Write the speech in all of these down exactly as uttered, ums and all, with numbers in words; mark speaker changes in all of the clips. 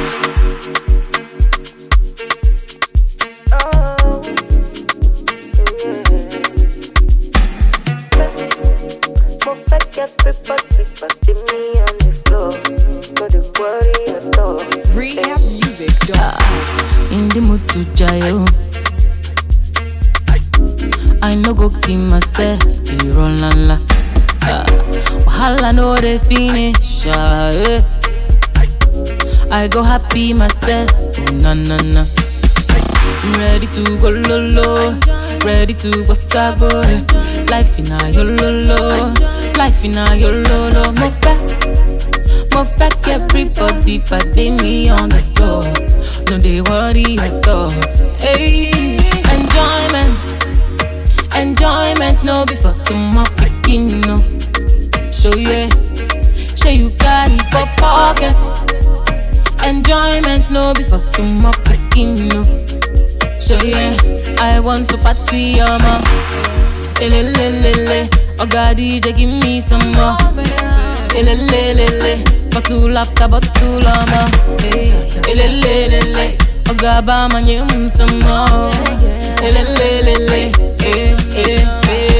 Speaker 1: In the mood to jail, I no go keep myself. You run la la. Wahala no dey finish. Ah, eh. I go happy myself. Oh, na na na. I'm ready to go lolo, ready to go sabo. Life in a yololo, life in a yololo. Move back, move back, everybody, party me on the floor. No they worry at all. Hey, enjoyment, enjoyment, no be for some more picking, no. Show you, show you got it for pocket. Enjoyment, no be for some more picking, no. Show you, I want to party, um, elelelele. Oh God, D J, give me some more. Elelelele. Bottle after bottle, um, elelelele. Oh God, buy my new some more. Elelelele. Eh, eh, eh.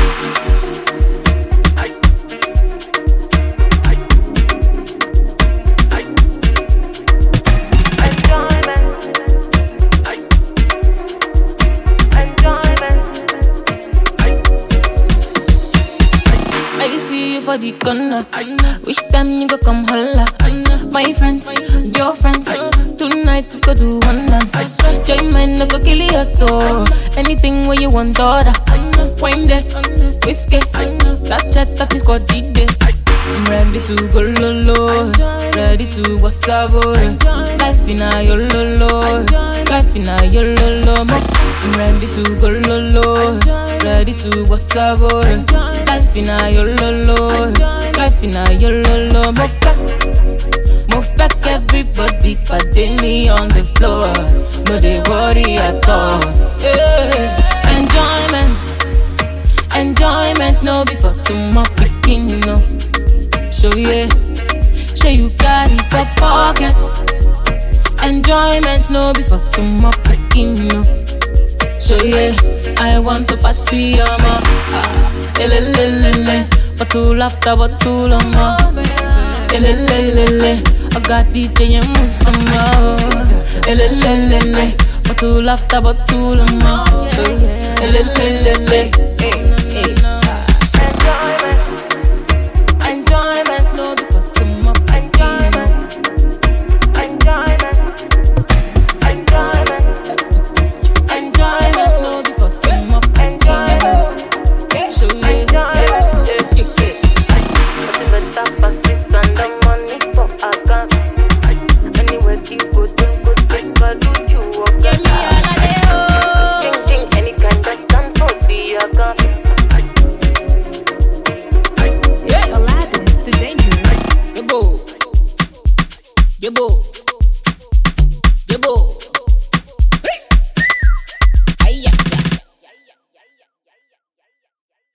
Speaker 1: For the corner, which time you go come holla? My friends, your friends, tonight we go do one dance. Join mine, no go kill your soul. Anything where you want order. Wine there, whiskey, sachet up is called D J. I'm ready to go lolo, ready to what's up, life in a yololo, life in a yololo. I'm ready to go lolo, ready to what's up, life in a yololo, life in a yololo. Move back, move back, everybody, party me on the floor. No they worry at all. Yeah. Enjoyment, enjoyment, no be for some more picking, no. Show you, show you got it for pocket. Enjoyment, no be for some more picking, no. Show you, I want to party, um, ah, elelelele. Bottle after bottle, um, elelelele. I got D J and move some more. Elelelele. Bottle after bottle, um, elelelele. Hey, hey. Enjoyment, no be for some more enjoyment. Enjoyment, enjoyment, enjoyment, no be for some more enjoyment. Show you enjoyment. But the pass it and the money for a gun. Anywhere you go, don't go take a do you walk. Give me all of the oh. Ching ching, any kind of gun for the gun. The dangerous. Yebo, yebo.